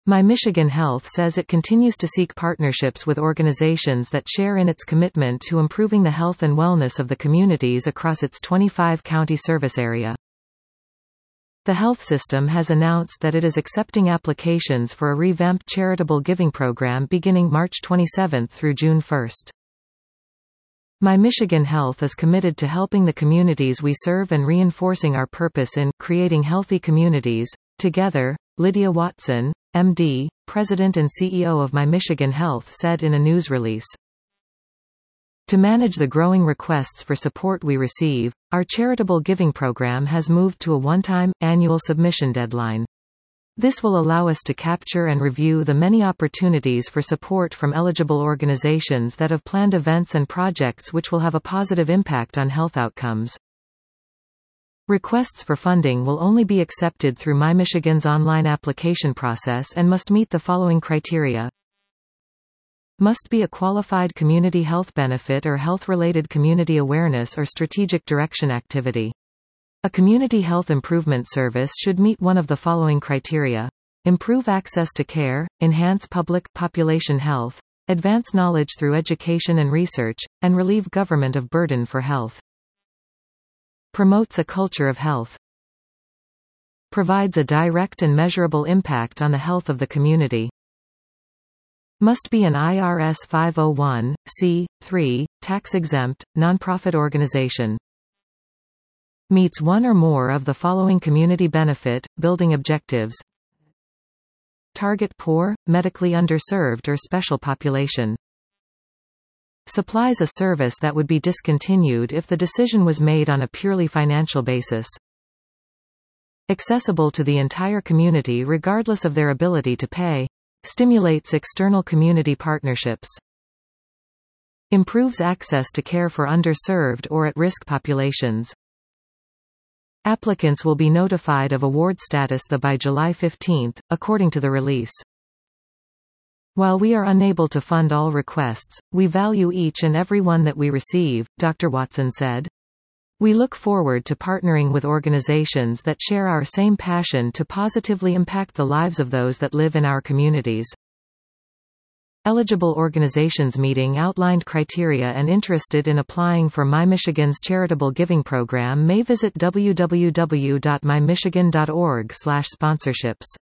My Michigan Health says it continues to seek partnerships with organizations that share in its commitment to improving the health and wellness of the communities across its 25-county service area. The health system has announced that it is accepting applications for a revamped charitable giving program beginning March 27 through June 1. My Michigan Health is committed to helping the communities we serve and reinforcing our purpose in creating healthy communities. Together, Lydia Watson, MD, President and CEO of My Michigan Health said in a news release. To manage the growing requests for support we receive, our charitable giving program has moved to a one-time, annual submission deadline. This will allow us to capture and review the many opportunities for support from eligible organizations that have planned events and projects which will have a positive impact on health outcomes. Requests for funding will only be accepted through MyMichigan's online application process and must meet the following criteria. Must be a qualified community health benefit or health-related community awareness or strategic direction activity. A community health improvement service should meet one of the following criteria. Improve access to care, enhance public population health, advance knowledge through education and research, and relieve government of burden for health. Promotes a culture of health. Provides a direct and measurable impact on the health of the community. Must be an IRS 501(c)(3), tax-exempt, nonprofit organization. Meets one or more of the following community benefit, building objectives. Target poor, medically underserved or special population. Supplies a service that would be discontinued if the decision was made on a purely financial basis. Accessible to the entire community regardless of their ability to pay. Stimulates external community partnerships. Improves access to care for underserved or at-risk populations. Applicants will be notified of award status by July 15, according to the release. While we are unable to fund all requests, we value each and every one that we receive, Dr. Watson said. We look forward to partnering with organizations that share our same passion to positively impact the lives of those that live in our communities. Eligible organizations meeting outlined criteria and interested in applying for MyMichigan's charitable giving program may visit www.mymichigan.org/sponsorships.